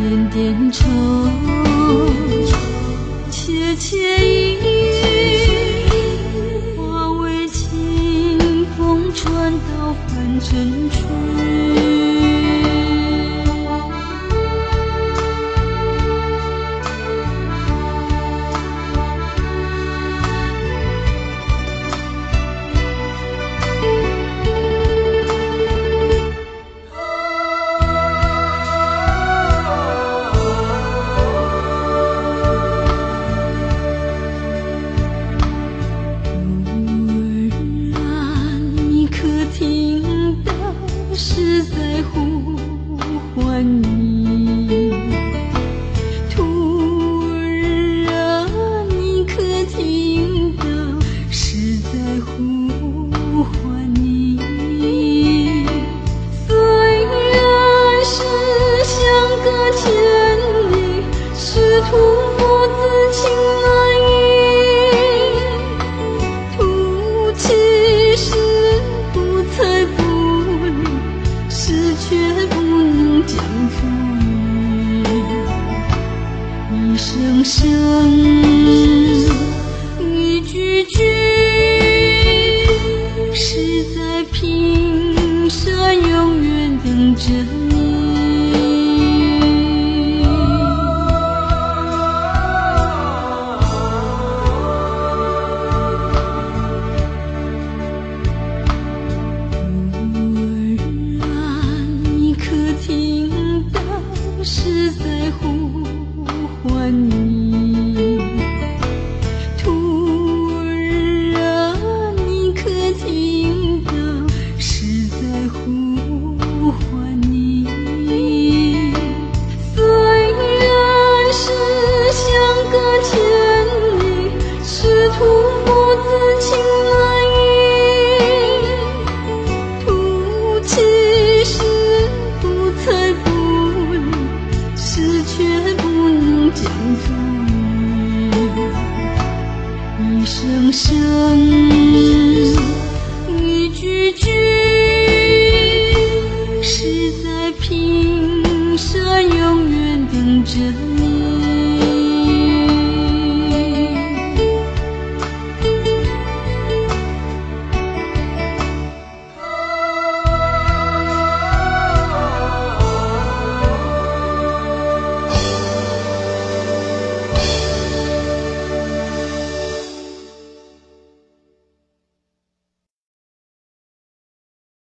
点点愁，切切意化为清风传到凡尘去。是在呼唤你，徒儿啊，你可听到？是在呼唤你。虽然是相隔千里，师徒父子情难移，徒其实不才不事却不能讲出语，一声声，一句句，是在平山永远等着你。是在呼唤你，徒儿啊，你可听到？是在呼唤你。虽然是相隔千里，师徒父子情难移，徒其实不才不事却不能讲出语，一声声，一句句，是在平山永远等着你。